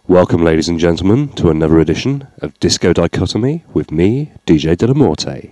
Welcome, ladies and gentlemen, to another edition of Disco Dichotomy with me, DJ De La Morte.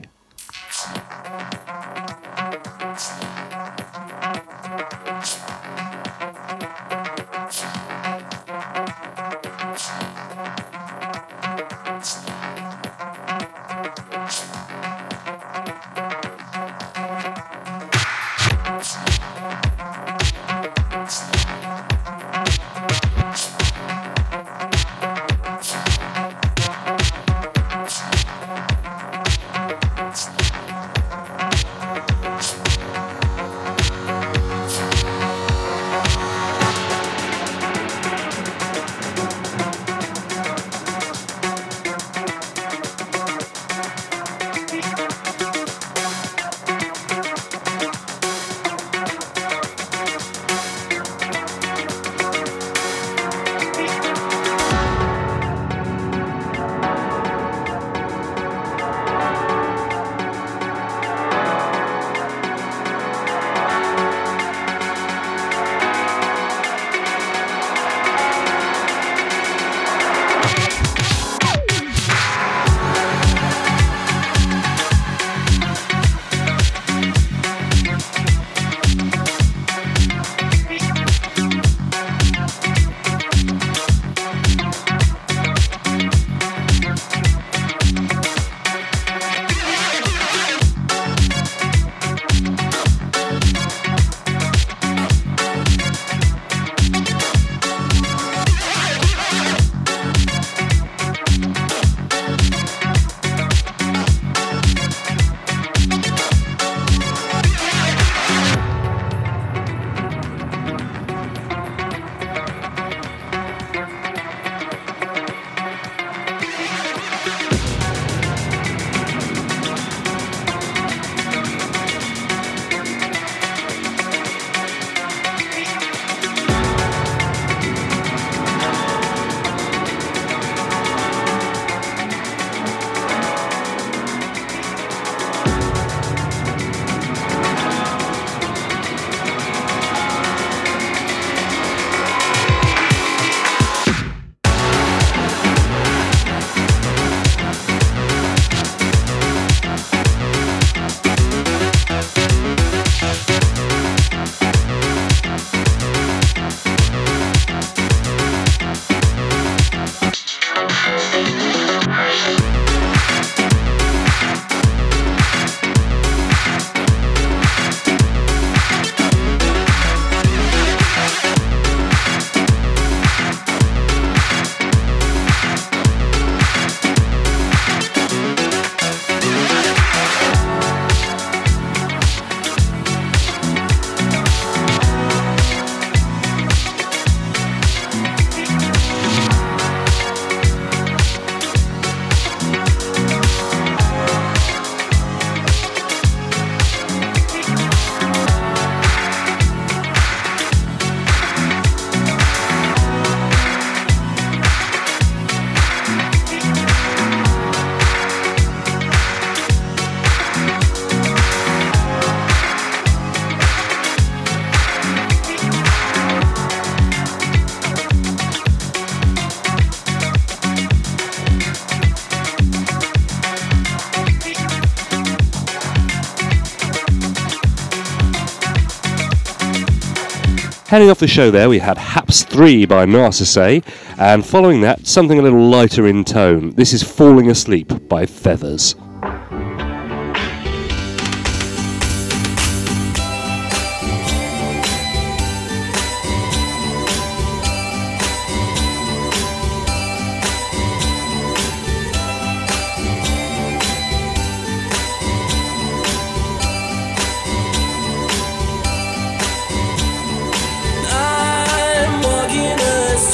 Heading off the show there, we had Haps 3 by Narcisse, and following that, something a little lighter in tone. This is Falling Asleep by Feathers.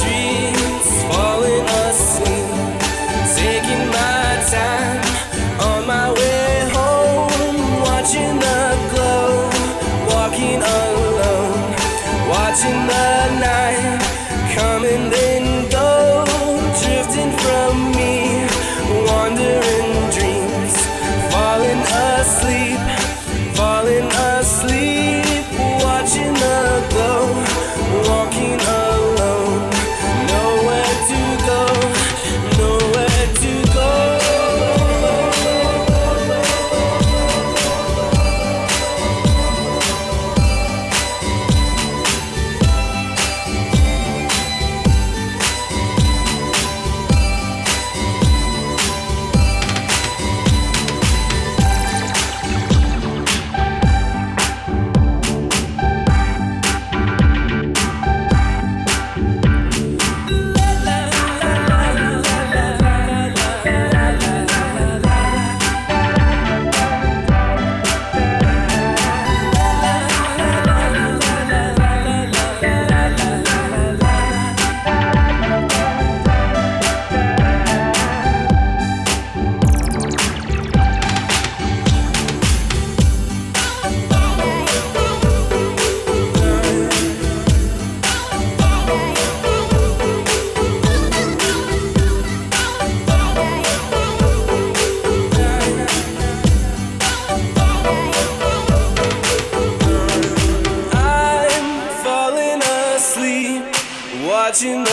Taking my time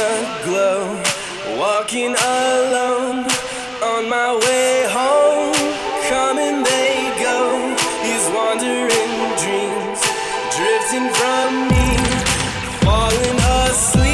aglow, walking alone on my way home. Come and they go, these wandering dreams drifting from me, falling asleep.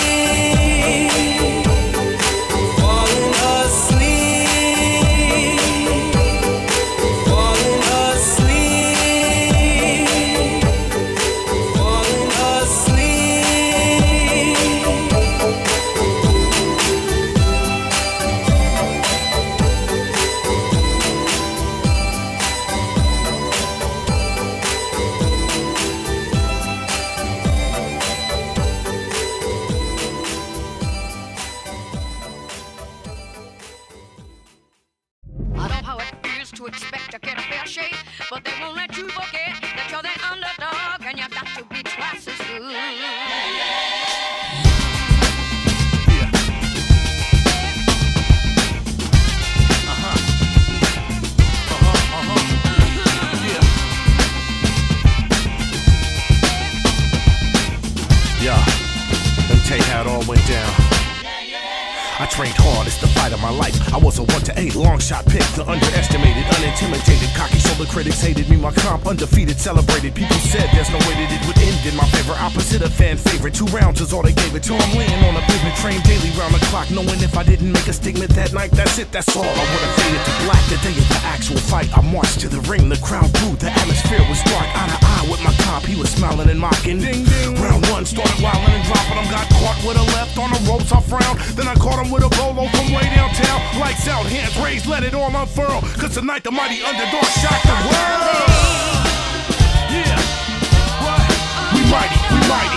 Trained hard, it's the fight of my life. I was a 1-8, long shot pick, the underestimated, unintimidated, cocky, so the critics hated me. My comp undefeated, celebrated. People said there's no way that it would end in my favor. Opposite a fan favorite, 2 rounds is all they gave it to. I'm laying on a pavement train daily round the clock, knowing if I didn't make a statement that night, that's it, that's all. I would've faded to black the day of the actual fight. I marched to the ring, the crowd grew, the atmosphere was dark. Eye to eye with my comp, he was smiling and mocking. Ding ding. Round 1 started wilding and dropping him, got caught with a left on the ropes. I frowned, then I caught him with a bolo from way downtown. Lights out, hands raised, let it all unfurl. Cause tonight the mighty underdog shocked the world. Yeah, what? We mighty, we mighty.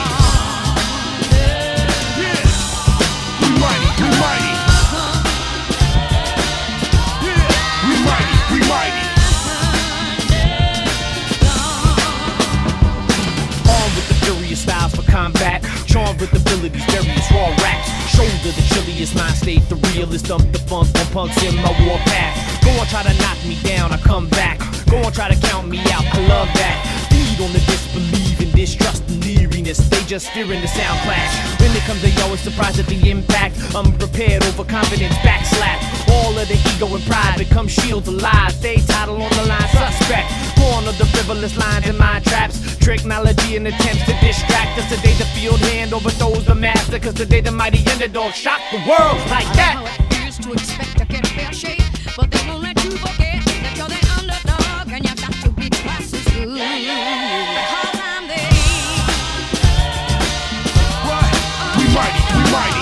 Yeah, we mighty, we mighty. Yeah, we mighty, we mighty. Armed with the furious styles for combat, charmed with abilities, various raw raps. Shoulder the chilliest mind state, the realest, dump the funk on punks in my war path. Go on, try to knock me down, I come back. Go on, try to count me out, I love that. Feed on the disbelief and distrust and leeriness. They just fearing the sound clash. When it comes, they always surprised at the impact. Unprepared, overconfidence, backslap. All of the ego and pride become shields of lies. They title on the line, suspect. Born of the frivolous lines and mind traps. Technology and attempts to distract us. Today the field hand overthrows the master. Cause today the mighty underdog shock the world like that. I used to expect to get a fair shake, but they won't let you forget that you're the underdog and you got to be twice as good. Because I'm there. What? We mighty, we mighty.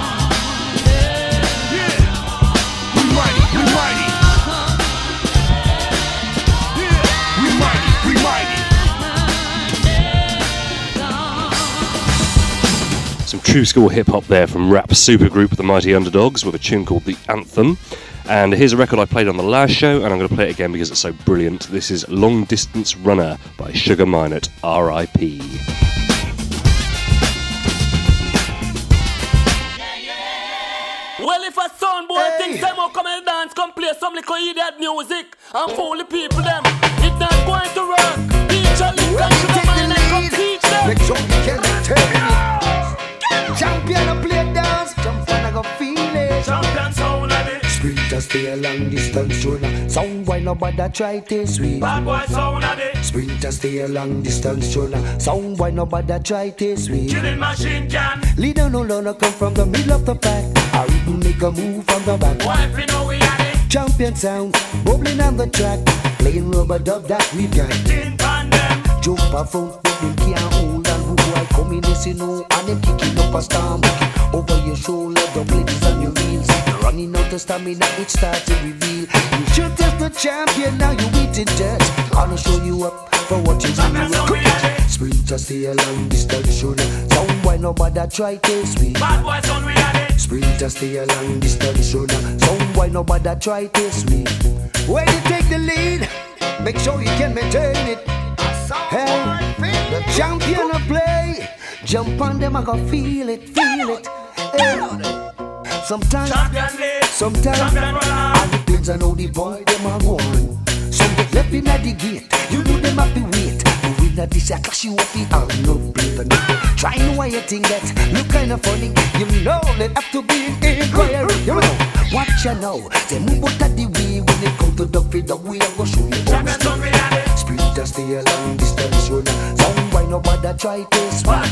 Yeah. We mighty, we mighty. Yeah. We mighty, we mighty. Some true school hip-hop there from rap supergroup The Mighty Underdogs with a tune called The Anthem. And here's a record I played on the last show, and I'm going to play it again because it's so brilliant. This is Long Distance Runner by Sugar Minott, R.I.P. Well, if a son boy thinks them will come and dance, come play some little idiot music and fool the people them, it's not going to work. Teach a little and Sugar Minott come teach them. Make sure you can turn it. Champion a play dance, jump and I go feel it. Champion sound of it. Sprinters stay a long distance runner. Sound why nobody try to sweet. Bad boy sound of it. Sprinters stay a long distance runner. Sound why nobody try to sweet. Killing machine can. Leader no longer come from the middle of the pack. I even make a move from the back. Wife, you know we had it. Champion sound, bubbling on the track. Playing rubber dub that we've got. Tin pan them. Jump a front, but them can't hold on. Who boy come in this, you know, and them kicking up a storm. Over your shoulder, double ladies on your wheels. Running out of stamina, it starts to reveal. You should test the champion, now you eating dirt. I'll show you up for what you do. Sprinters stay a long distance runner. Sound why nobody try to sweet. Bad boy sound we had it. Sprinters stay a long distance runner. Sound why nobody try to sweet. When you take the lead, make sure you can maintain it. Hey, the champion of play. Jump on them, I go feel it, feel it. Hey. Sometimes, all depends on how the boy them are going. Some get left in at the gate, you know them have to wait. inna this, I clash you up the all no paper nipple. Try know why you think that look kinda funny. You know that have to be inquiry. You know, watch you know. They move out of the way when it come to the feed up. We are gonna show you. Spirit stay a long distance runner. Sound why nobody try to spot.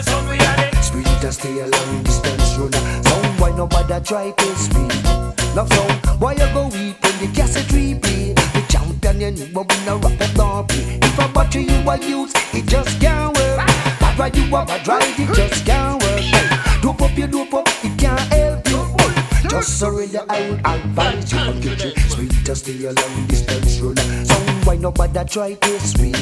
Spirit stay a long distance runner. Sound why nobody try to speed. Love song, why you go weep when the cassette replay? The champion you need, but we no rap up don't play. If I bought you a use, it just can't work. Bad ride you up, bad ride, it just can't work. Hey, dope up, you dope up, it can't help you. Just surrender, I would advise you and get your spirit stay a long distance runner. Sound why nobody try to speed.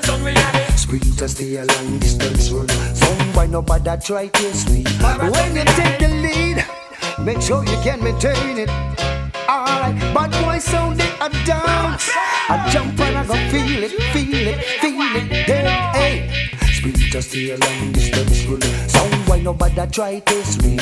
Spirit stay a long distance runner. Sound why nobody try to speed. When you take the lead, make sure you can maintain it. Alright, bad boy sound they a dance. I jump and I go feel it, feel it, feel it. Hey, hey. Spirit stay a long distance runner. Sound why nobody try to speed.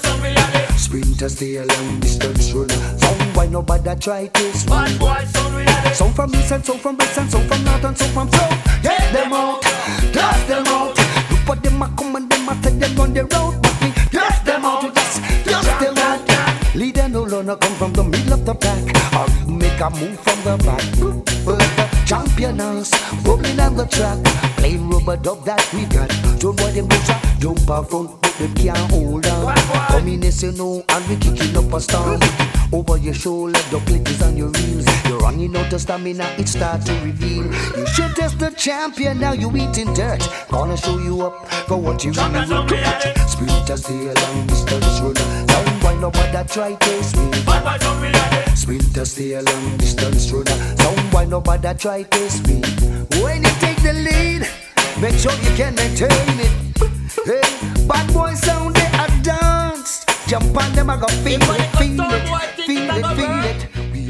Spirit stay a long distance runner. Sound why nobody try to speed. Bad boy sound reality. Sound from east and sound from west and sound from north and sound from south. Get them out, dust them out. Look for them a come and them a take them on the road. But we dust them out, dust them out. Leader no longer come from the middle of the pack. Or make a move from the back. Like the champions, bubbling on the track. Playing rubber dub that we got. Don't boy them bitch, don't perform, but they can't hold on. Coming in, say no, and we kicking up a storm. Over your shoulder, the clickers on your reels. You're running out of stamina, it starts to reveal. You should test the champion, now you eating dirt. Gonna show you up for what you really will get. Spirit stay a long distance runner. Sound why nobody try to speed. Spirit stay a long distance runner. Sound why nobody try to speed. When you take the lead, make sure you can maintain it. Hey, bad boy sound they a dance. Jump on them, I go feel it, feel it, feel it, feel it.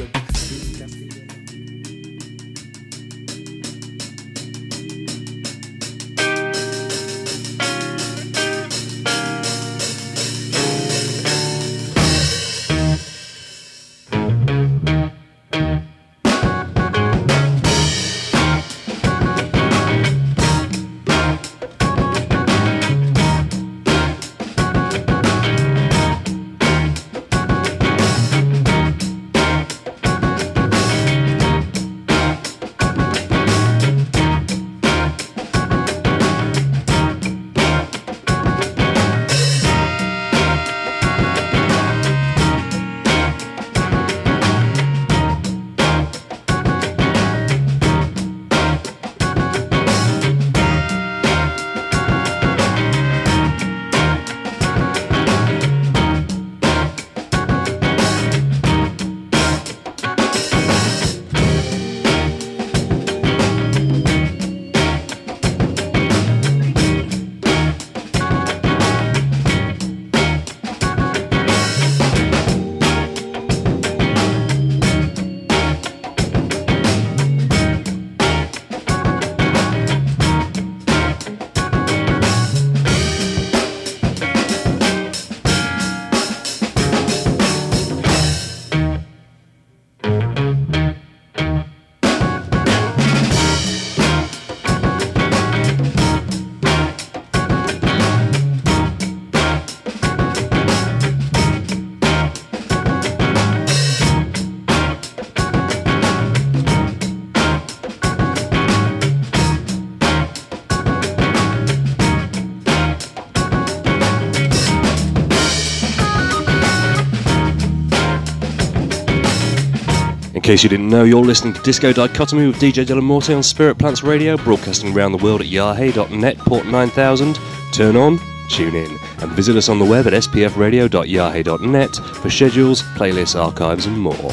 In case you didn't know, you're listening to Disco Dichotomy with DJ Dylan Morte on Spirit Plants Radio, broadcasting around the world at yahoo.net, port 9000. Turn on, tune in, and visit us on the web at spfradio.yahoo.net for schedules, playlists, archives and more.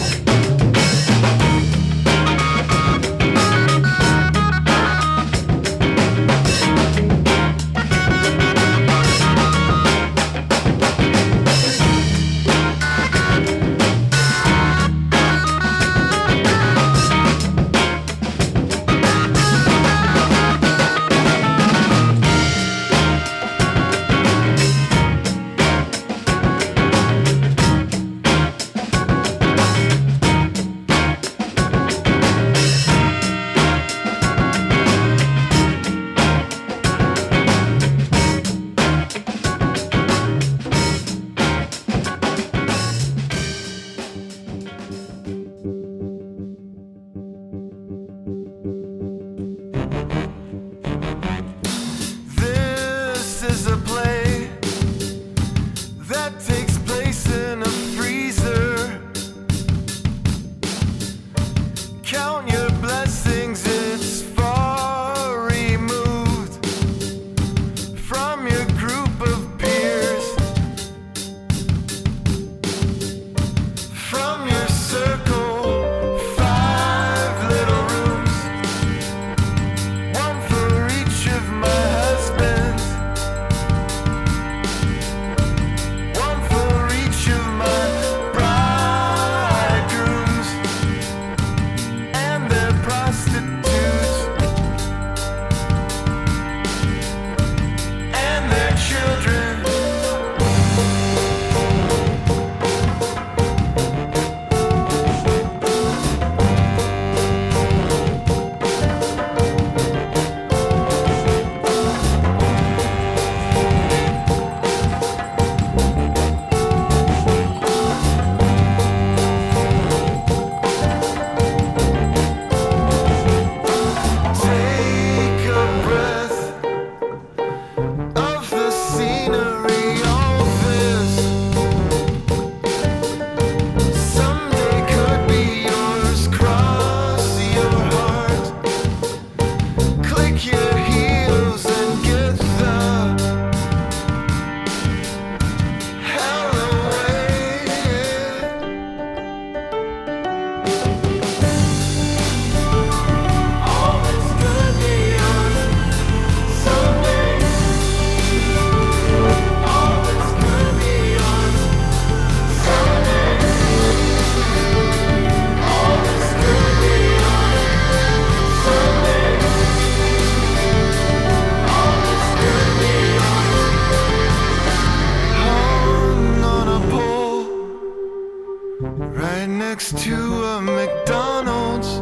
next to a McDonald's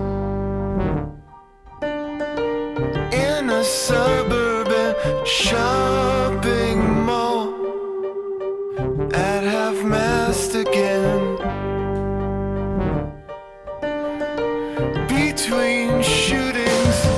in a suburban shopping mall at half-mast again. Between shootings,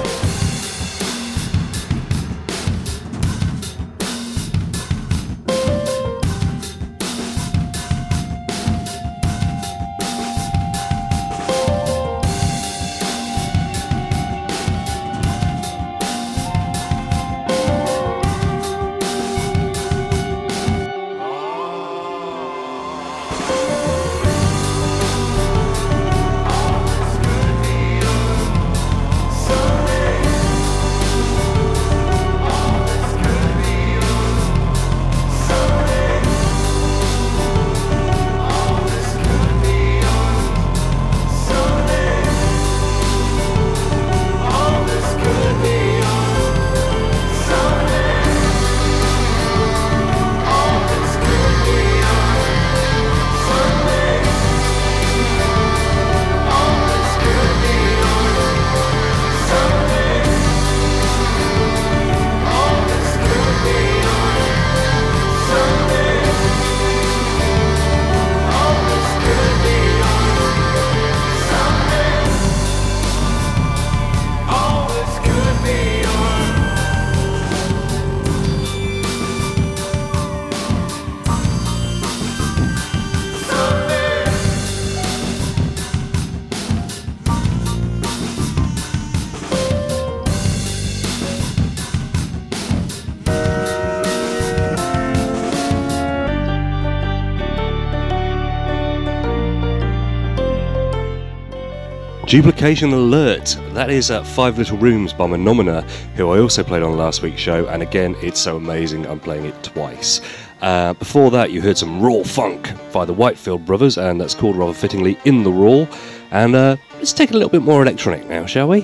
Duplication Alert. That is Five Little Rooms by Menomina, who I also played on last week's show, and again, it's so amazing I'm playing it twice. Before that, you heard some raw funk by the Whitefield Brothers, and that's called rather fittingly In the Raw. And let's take a little bit more electronic now, shall we?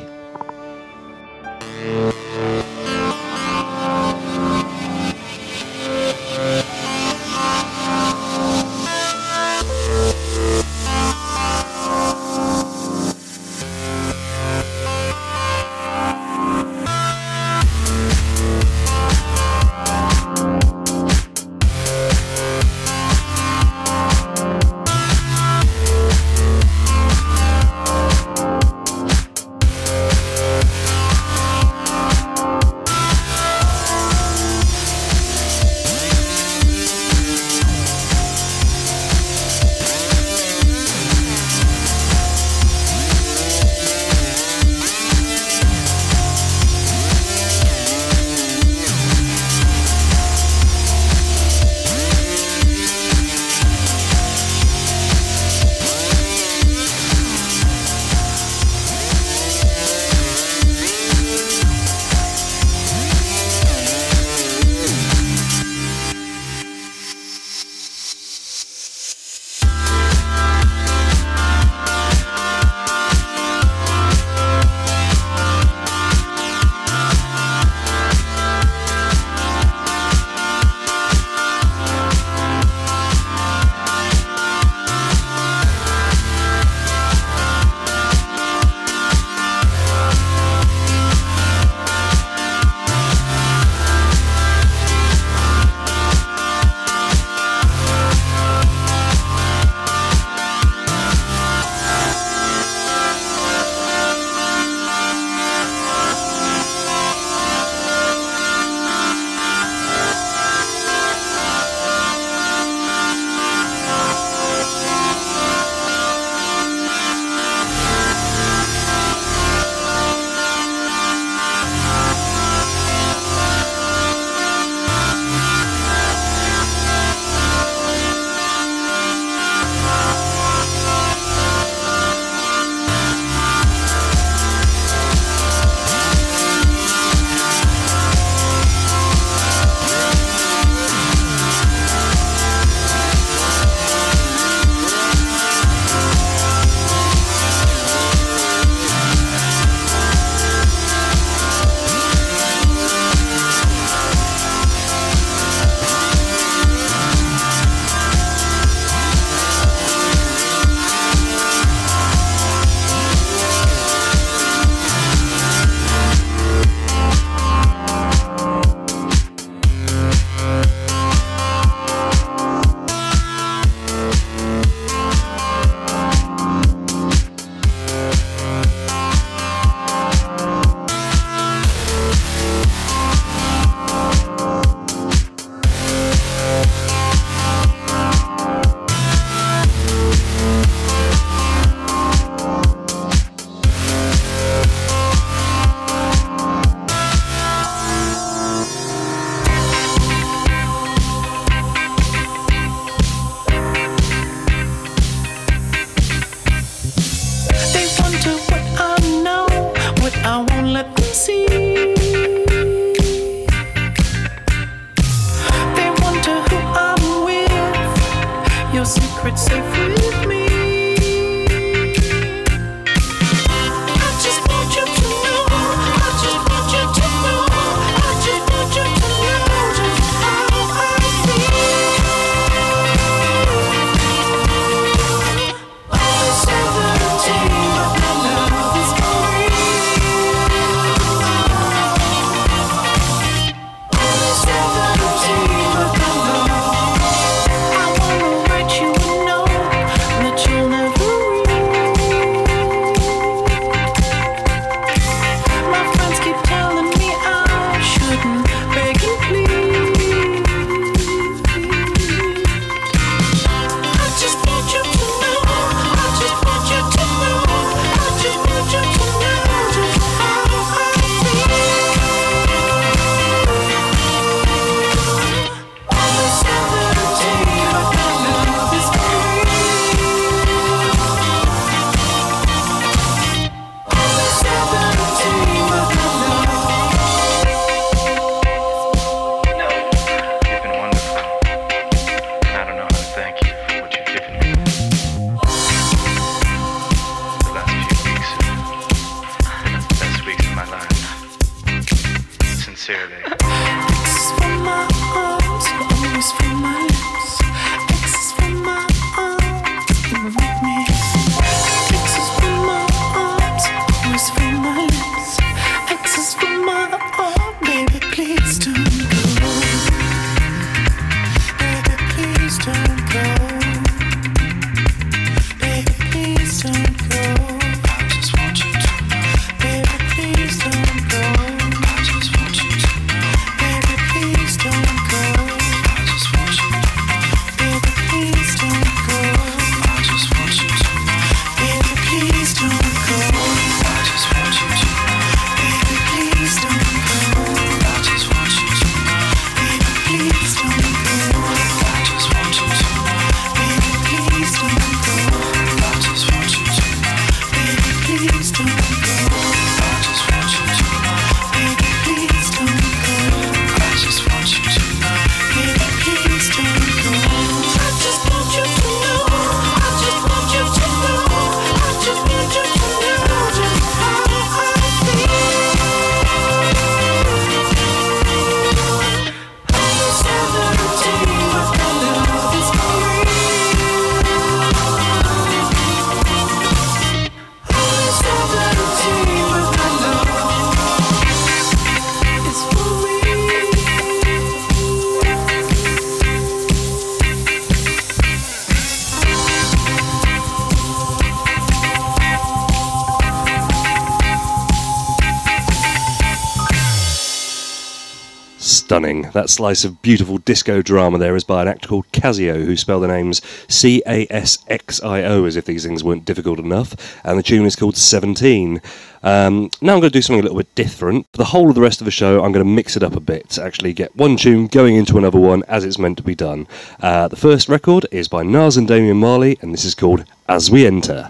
your secret's safe with me. I just want you to know, I just want you to know, I just want you to know just how I feel. All the 17 of my love is Stunning. That slice of beautiful disco drama there is by an actor called Casio, who spell the names Casxio, as if these things weren't difficult enough, and the tune is called 17. Now I'm going to do something a little bit different. For the whole of the rest of the show, I'm going to mix it up a bit to actually get one tune going into another one as it's meant to be done. The first record is by Nas and Damian Marley, and this is called As We Enter.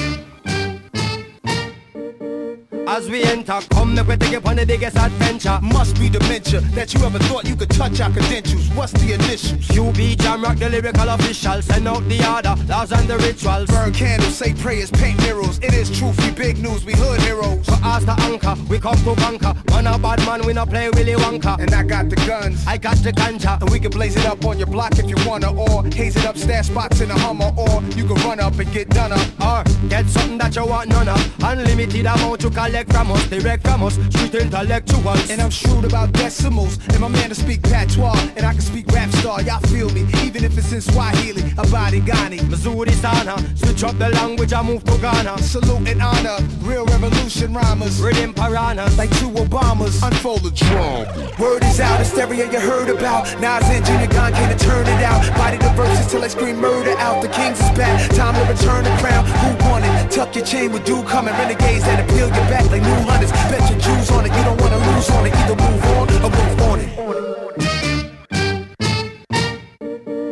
As we enter, come the take upon the biggest adventure. Must be dementia that you ever thought you could touch our credentials. What's the initials? QB Jam Rock, the lyrical official. Send out the order, laws and the rituals. Burn candles, say prayers, paint murals. It is truth, we big news, we hood heroes. So as the anchor, we come to conquer. Man a bad man, we not play Willy Wonka. And I got the guns, I got the ganja. and we can blaze it up on your block if you wanna. Or haze it up, stash spots in a Hummer. Or you can run up and get done up. Or get something that you want none of. Unlimited amount you collect from us, direct from us, street intellectuals. And I'm shrewd about decimals. And my man to speak patois, and I can speak rap star. Y'all feel me, even if it's in Swahili, Abadi Ghani, Missouri Sana, switch up the language, I move to Ghana. Salute and honor, real revolution rhymers. Rhythm piranhas, Like two Obamas, unfold the drum. Word is out, hysteria you heard about. Nas and Junior Gong came to turn it out. Body the verses till I scream murder out. The Kings is back, time to return the crown. Who won it? Tuck your chain with dew coming. Renegades that appeal your back like new hunters. Bet your Jews on it, you don't wanna lose on it. Either move on or move on it. we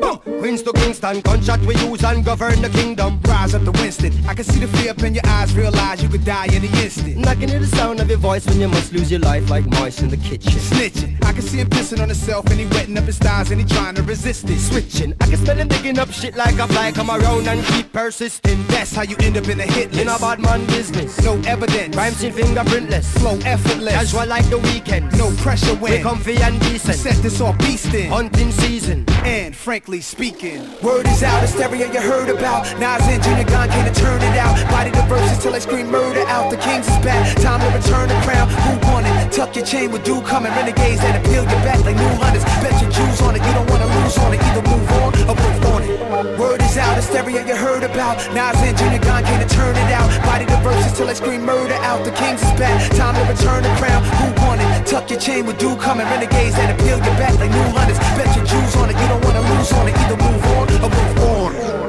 Queens to Kingston, gunshot we use and govern the kingdom. Rise up to Winston. I can see the fear up in your eyes, realize you could die in an instant. And I can hear the sound of your voice when you must lose your life like mice in the kitchen. Snitching. I can see him pissing on himself and he wetting up his thighs and he trying to resist it. Switching, I can smell him digging up shit like a fly. Come around and keep persisting. That's how you end up in a hit list. In a bad man business. No evidence. Rhymes in fingerprintless. Flow effortless. Casual like the weekend. No pressure when we comfy and decent. Set this off beastin'. Hunting season. And frankly speaking, word is out, hysteria you heard about. Nas and Junior Gong came to turn it out. Body the verses till I scream murder out. The Kings is back, time to return the crown. Who won it? Tuck your chain with dew coming. Renegades that appeal your back like new hunters. Bet your Jews on it, you don't wanna lose on it. Either move on or move on it. Word is out, hysteria you heard about. Nas and Junior Gong came to turn it out. Body the verses till I scream murder out. The Kings is back, time to return the crown. Who won it? Tuck your chain with dew coming. Renegades that appeal your back like new hunters. Bet your Jews on it, you don't wanna lose on it. Either move on or move on.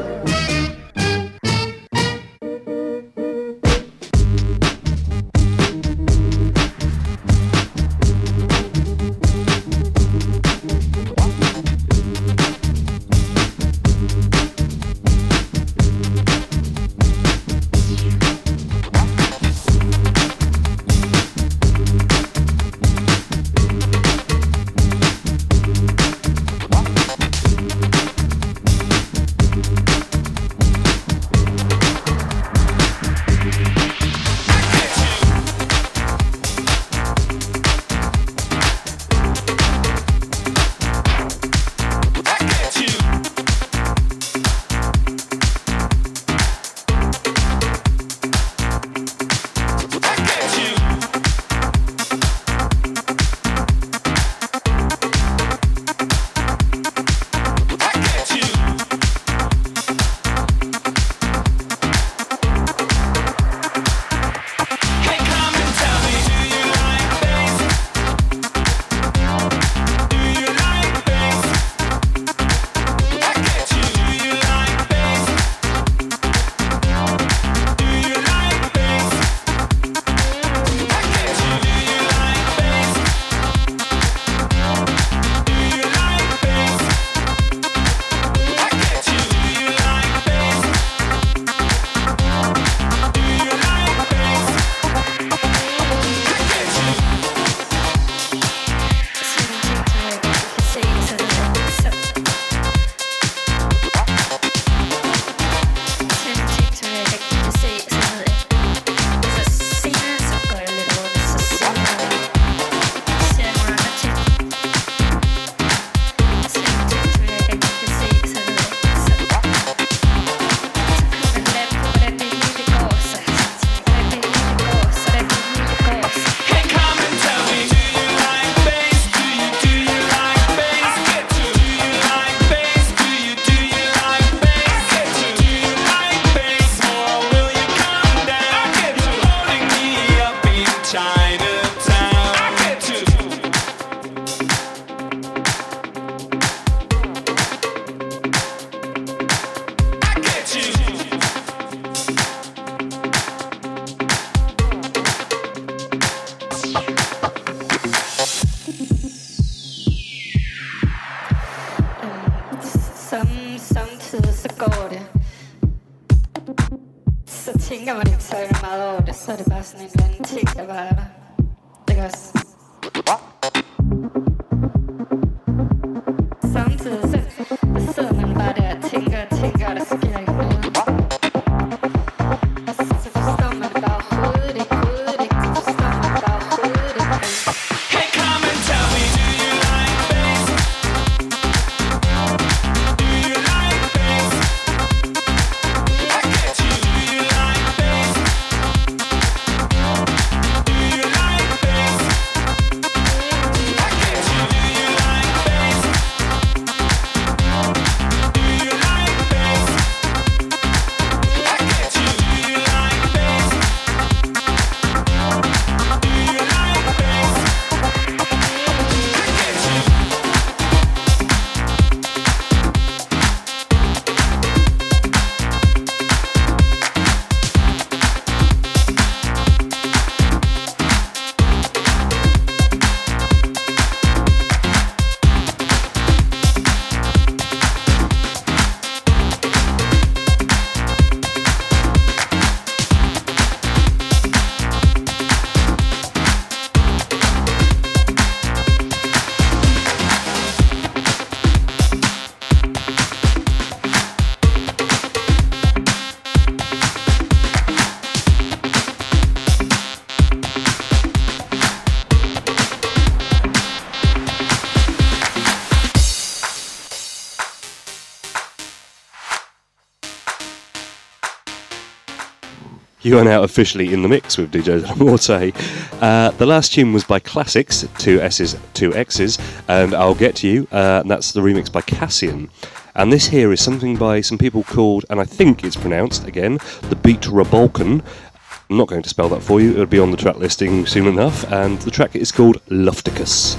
tænker man ikke så meget over det, så er det bare sådan en eller anden ting, der bare er der. Det kan også. Samtidig så sidder man bare der og tænker, og der sker ikke noget. Og så forstår man bare overhovedet ikke, så forstår man bare overhovedet ikke. Hey, come and tell me, do you like bass? Do you like bass? I get you, do you like bass? Do you like bass? You are now officially in the mix with DJ Morte. The last tune was by Classics, 2 S's, 2 X's, and I'll Get to You. And that's the remix by Cassian. And this here is something by some people called, and I think it's pronounced, again, the Beat Rebalkan. I'm not going to spell that for you, it'll be on the track listing soon enough. And the track is called Lofticus.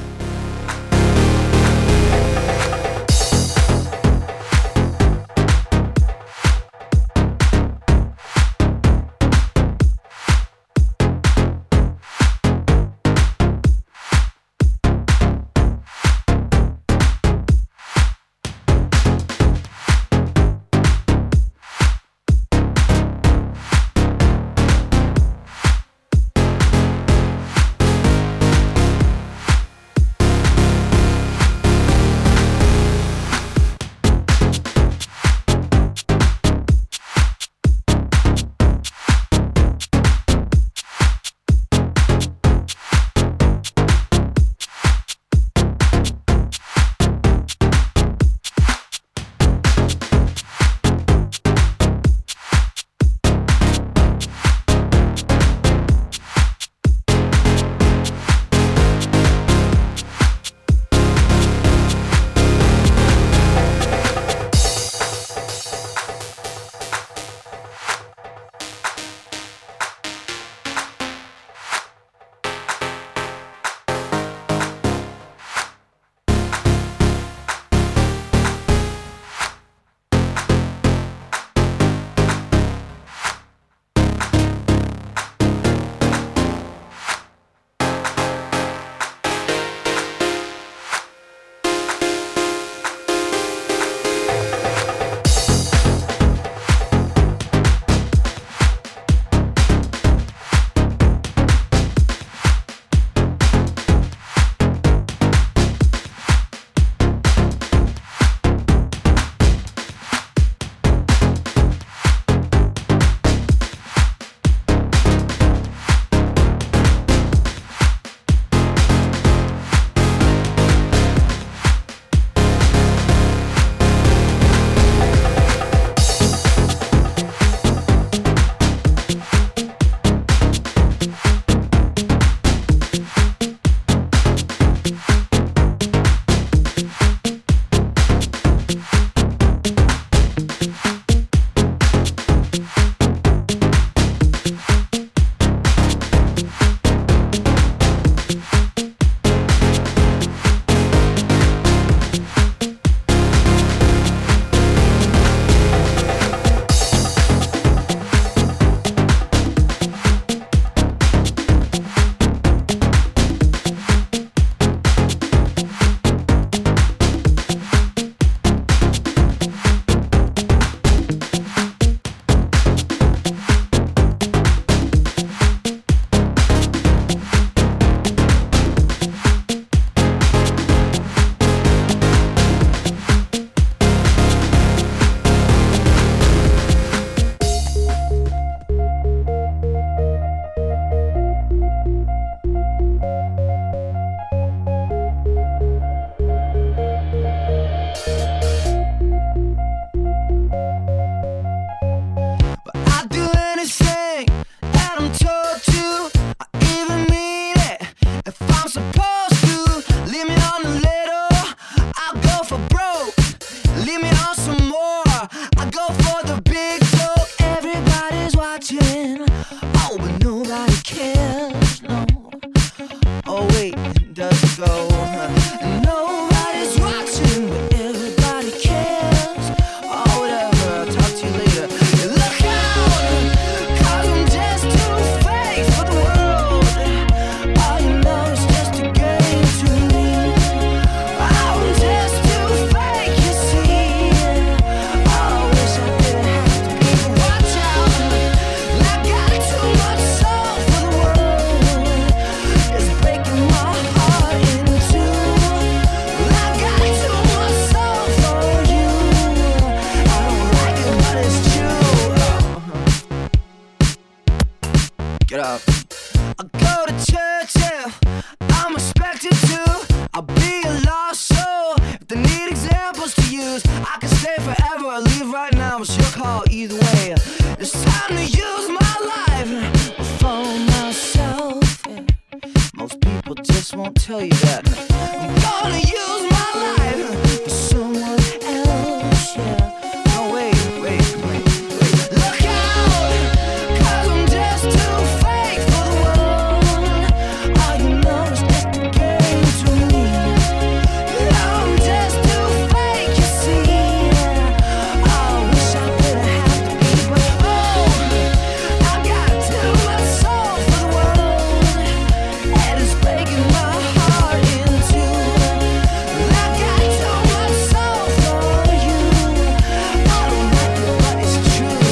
stay forever or leave right now, it's your call either way. It's time to use my life. life, I follow myself. Yeah. Most people just won't tell you that. I'm gonna use my life for someone else. Yeah. No, wait. Look out, 'cause I'm just too fake for the world. All you know is just a game to me. I'm just too fake, you see. I wish I didn't have to be, but I got too much soul for the world, and it's breaking my heart in two. I got too much soul for you. I don't like it, but it's true.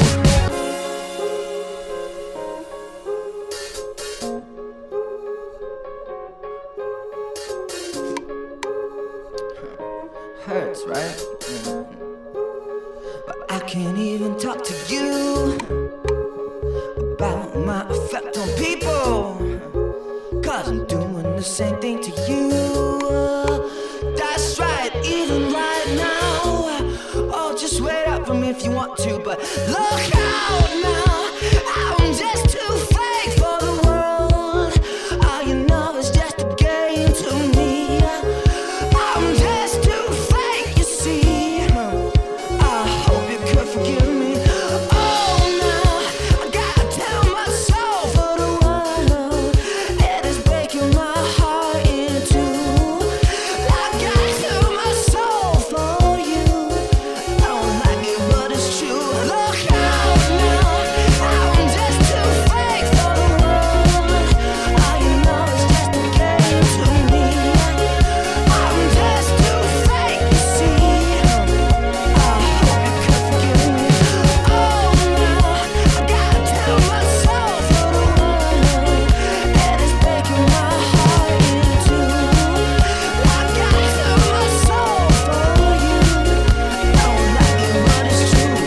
Hurts, right? But I can't even talk to you about my effect on people, 'cause I'm doing the same thing to you. That's right, even right now. Oh, just wait up for me if you want to, but look out now. I'm just too fake for the world. All you know is just a game to me. I'm just too fake, you see. I hope you could forgive me. Oh no, I got too much soul for the world. It is breaking my heart in two. I got too much soul for you. I don't like it, but it's true. Look out now, I'm just too fake for the world. All you know is just a game to me. I'm just too fake, you see. I hope you could forgive me. Oh no, I got too much soul for the world. It is breaking my heart in two. I got too much soul for you. I don't like it, but it's true.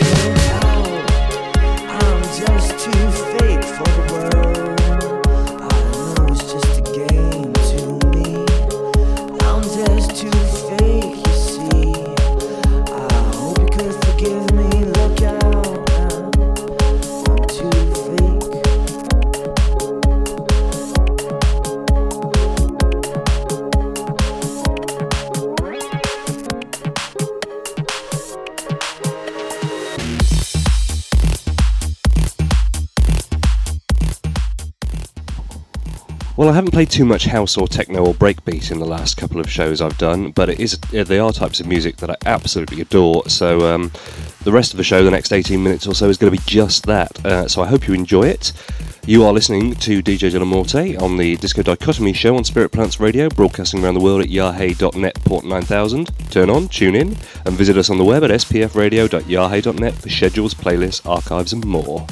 I'm just too fake for the world. All I know is just a game to me. I'm just too fake, you see. I hope you could forgive me. Look out now, I'm too fake. Well, I haven't played too much house or techno or breakbeat in the last couple of shows I've done, but they are types of music that I absolutely adore, so the rest of the show, the next 18 minutes or so, is going to be just that, so I hope you enjoy it. You are listening to DJ De La Morte on the Disco Dichotomy show on Spirit Plants Radio, broadcasting around the world at yahoo.net port 9000. Turn on, tune in, and visit us on the web at spfradio.yahoo.net for schedules, playlists, archives and more.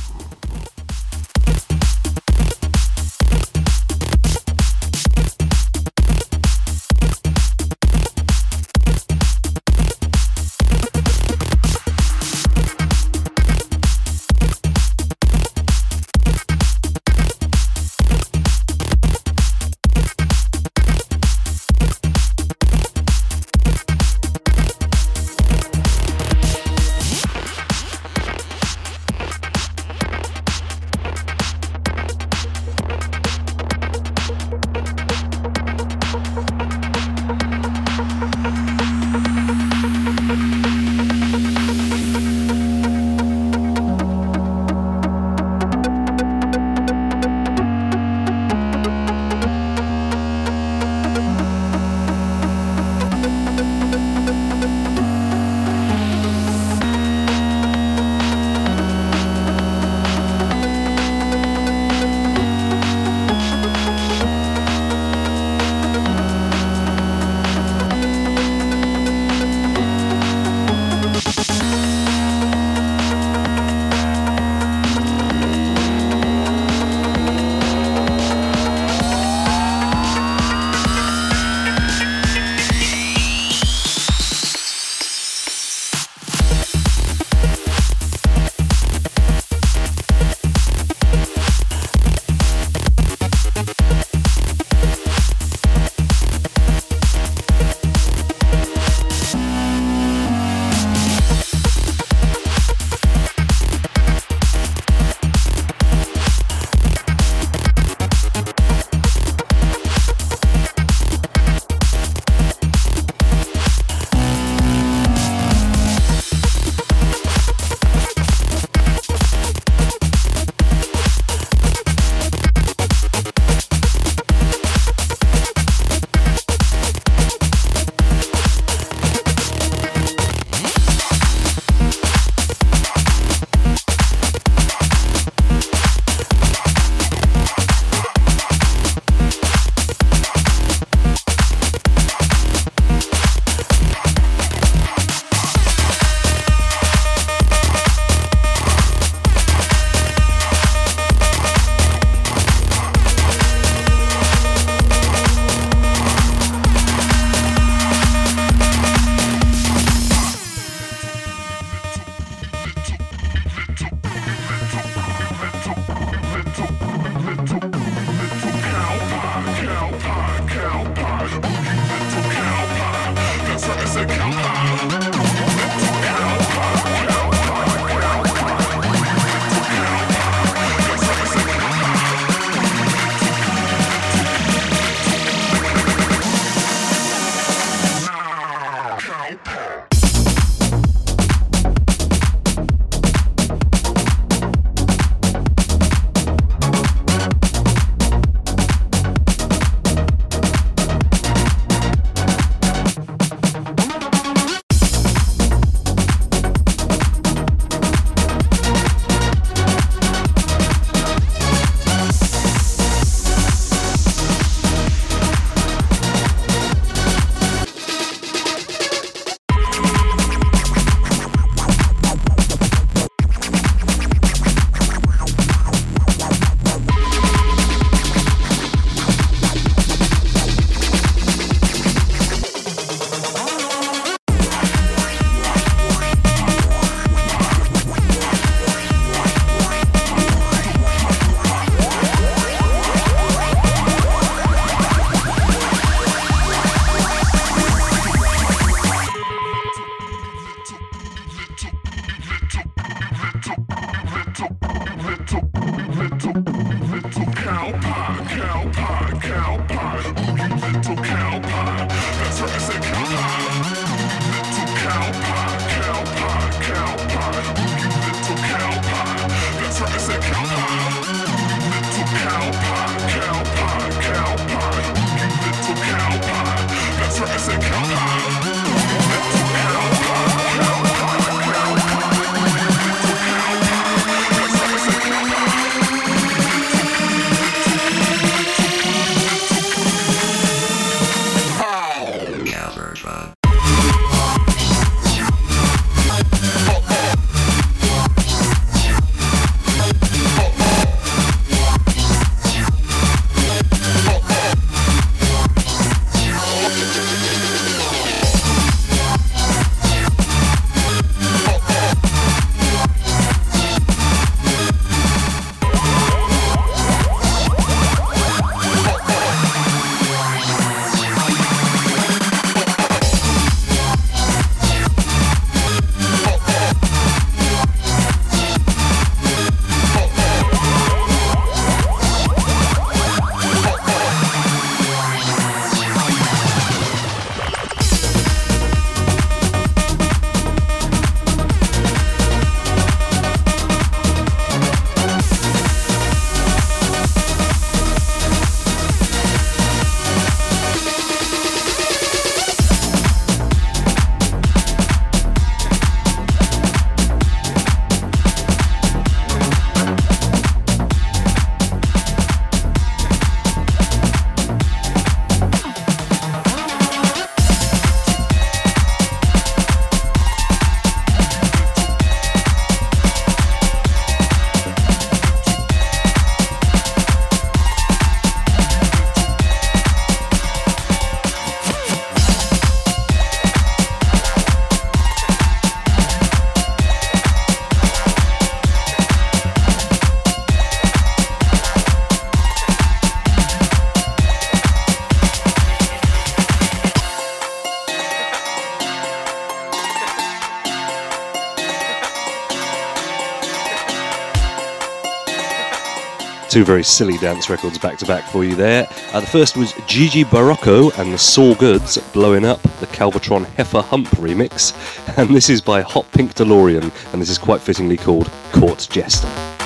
Two very silly dance records back to back for you there. The first was Gigi Barocco and the Saw Goods blowing up the Calvatron Heifer Hump remix, and this is by Hot Pink DeLorean, and this is quite fittingly called Court Jester.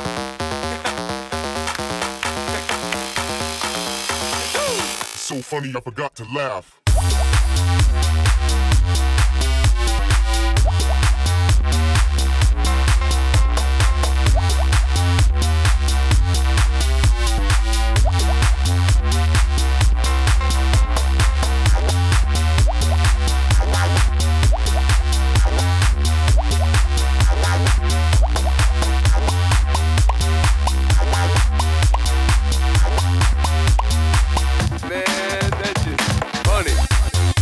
So funny I forgot to laugh. Man, that's just funny.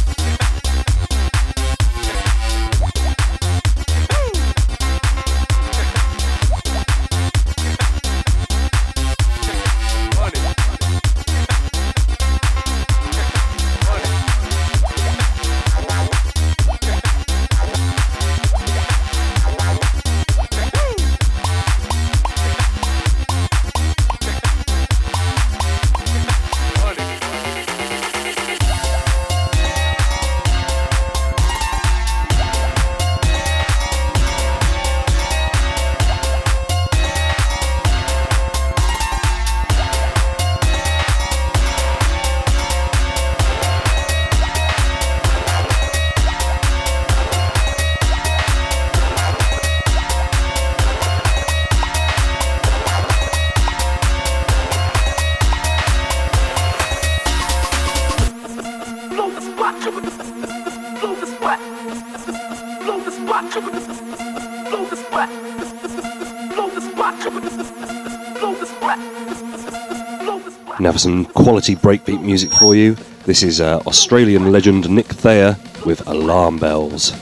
Now for some quality breakbeat music for you. This is Australian legend Nick Thayer with Alarm Bells.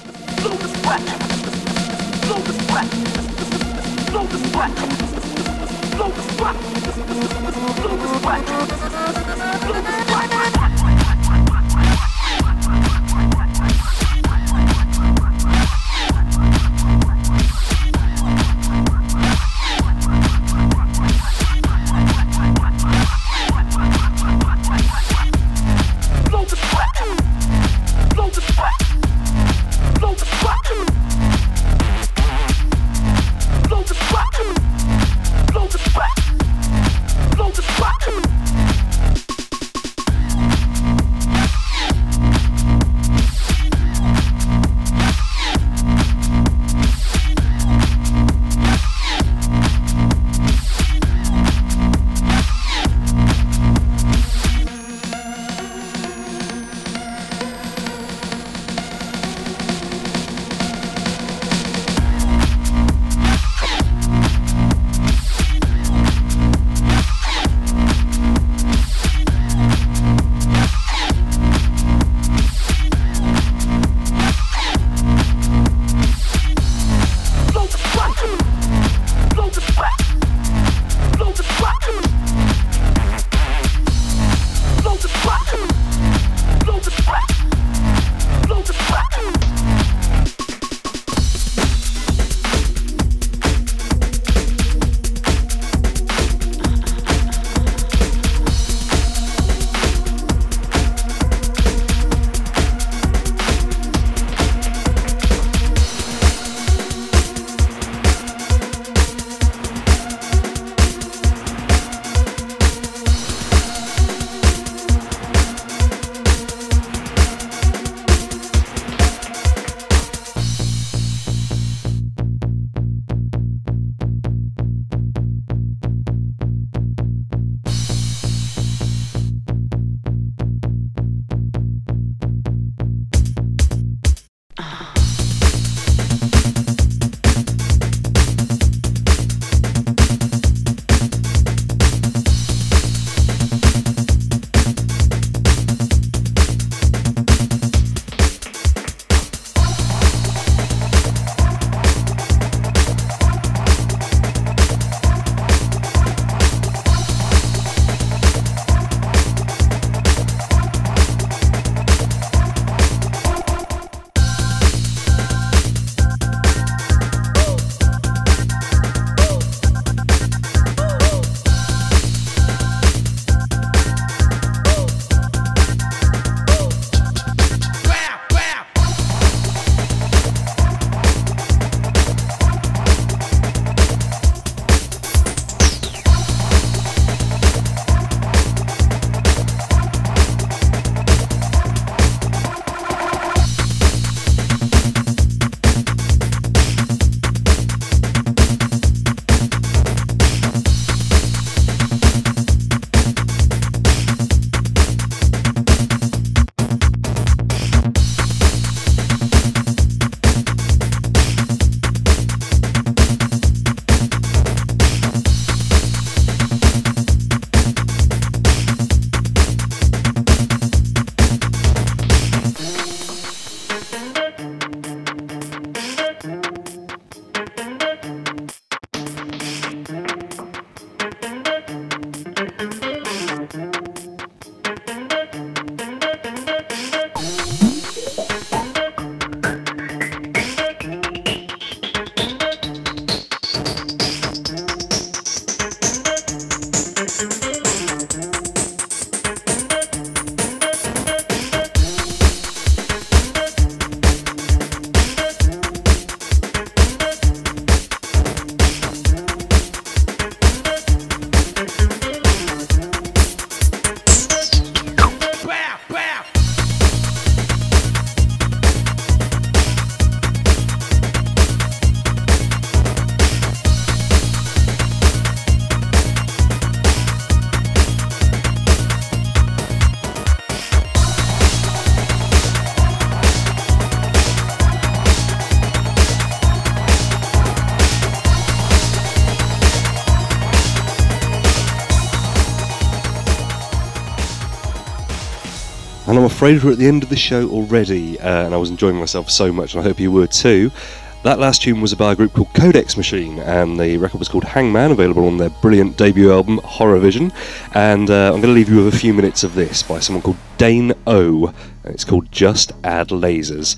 And I'm afraid we're at the end of the show already, and I was enjoying myself so much, and I hope you were too. That last tune was by a group called Codex Machine, and the record was called Hangman, available on their brilliant debut album, Horror Vision. And I'm going to leave you with a few minutes of this by someone called Dane O, and it's called Just Add Lasers.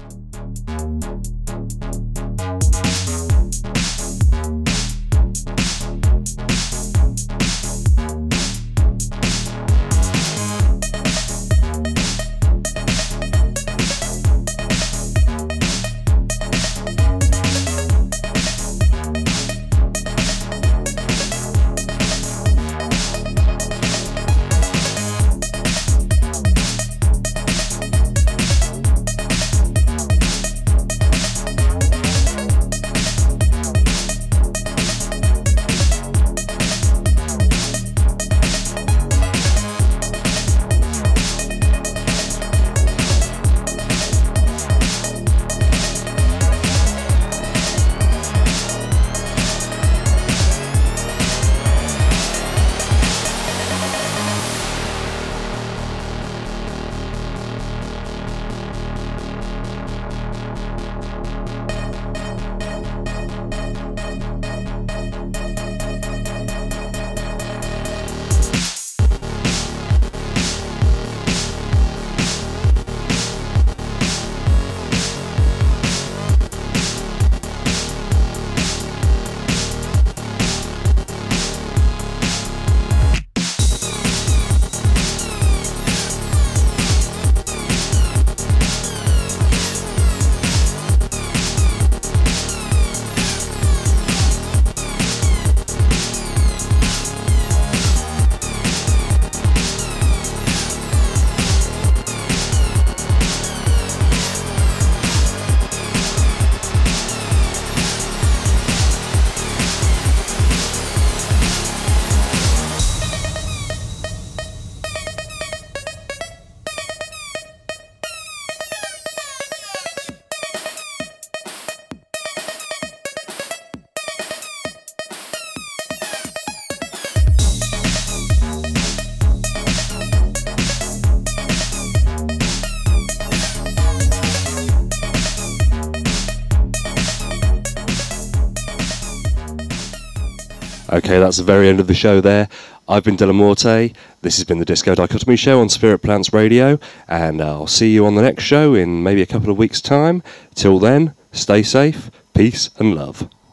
Okay, that's the very end of the show there. I've been Della Morte. This has been the Disco Dichotomy Show on Spirit Plants Radio, and I'll see you on the next show in maybe a couple of weeks' time. Till then, stay safe, peace and love.